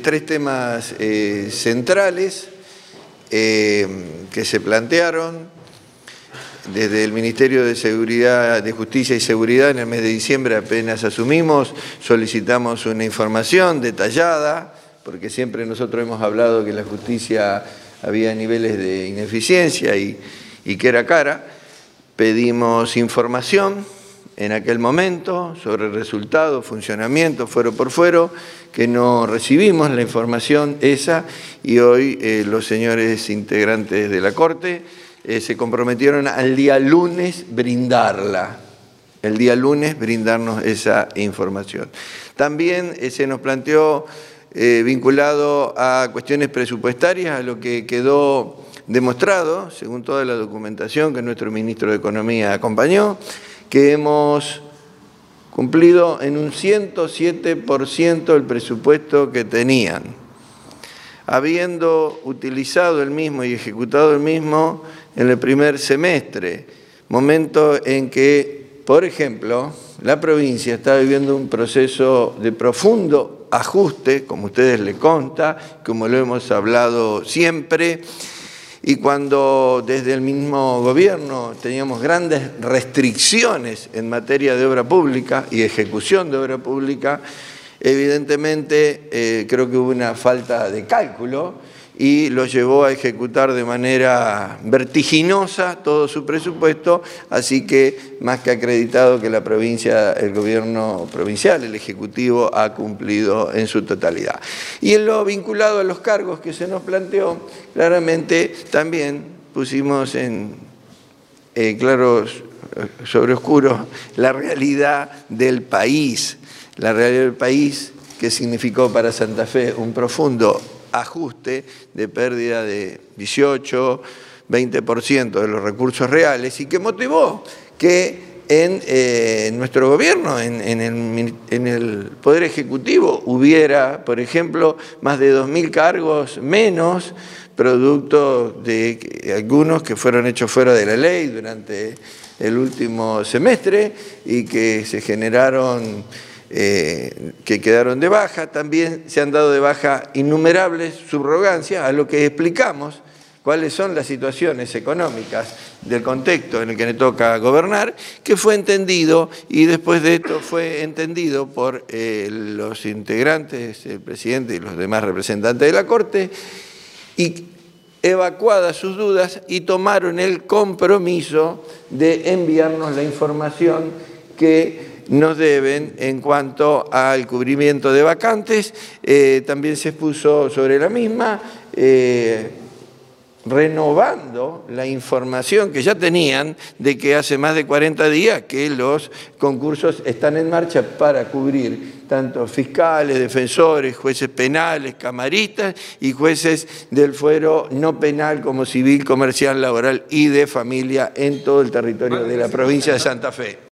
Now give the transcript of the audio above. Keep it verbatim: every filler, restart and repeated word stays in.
tres temas eh, centrales eh, que se plantearon desde el Ministerio de Seguridad, de Justicia y Seguridad. En el mes de diciembre, apenas asumimos, solicitamos una información detallada, porque siempre nosotros hemos hablado que la justicia había niveles de ineficiencia y, y que era cara. Pedimos información en aquel momento sobre resultados, funcionamiento, fuero por fuero, que no recibimos la información esa, y hoy eh, los señores integrantes de la Corte eh, se comprometieron al día lunes brindarla, el día lunes brindarnos esa información. También eh, se nos planteó eh, vinculado a cuestiones presupuestarias, a lo que quedó demostrado, según toda la documentación que nuestro ministro de Economía acompañó, que hemos cumplido en un ciento siete por ciento el presupuesto que tenían, habiendo utilizado el mismo y ejecutado el mismo en el primer semestre, momento en que, por ejemplo, la provincia está viviendo un proceso de profundo ajuste, como a ustedes les consta, como lo hemos hablado siempre. Y cuando desde el mismo gobierno teníamos grandes restricciones en materia de obra pública y ejecución de obra pública, evidentemente eh, creo que hubo una falta de cálculo y lo llevó a ejecutar de manera vertiginosa todo su presupuesto, así que más que acreditado que la provincia, el gobierno provincial, el Ejecutivo, ha cumplido en su totalidad. Y en lo vinculado a los cargos que se nos planteó, claramente también pusimos en eh, claros sobre oscuro la realidad del país, la realidad del país que significó para Santa Fe un profundo ajuste de pérdida de dieciocho, veinte por ciento de los recursos reales y que motivó que en eh, nuestro gobierno, en, en, el, en el Poder Ejecutivo, hubiera, por ejemplo, más de dos mil cargos menos, producto de algunos que fueron hechos fuera de la ley durante el último semestre y que se generaron Eh, que quedaron de baja. También se han dado de baja innumerables subrogancias, a lo que explicamos cuáles son las situaciones económicas del contexto en el que le toca gobernar, que fue entendido y después de esto fue entendido por eh, los integrantes, el presidente y los demás representantes de la Corte, y evacuadas sus dudas y tomaron el compromiso de enviarnos la información que nos deben en cuanto al cubrimiento de vacantes. Eh, también se expuso sobre la misma, eh, renovando la información que ya tenían de que hace más de cuarenta días que los concursos están en marcha para cubrir tanto fiscales, defensores, jueces penales, camaristas y jueces del fuero no penal como civil, comercial, laboral y de familia en todo el territorio de la provincia de Santa Fe.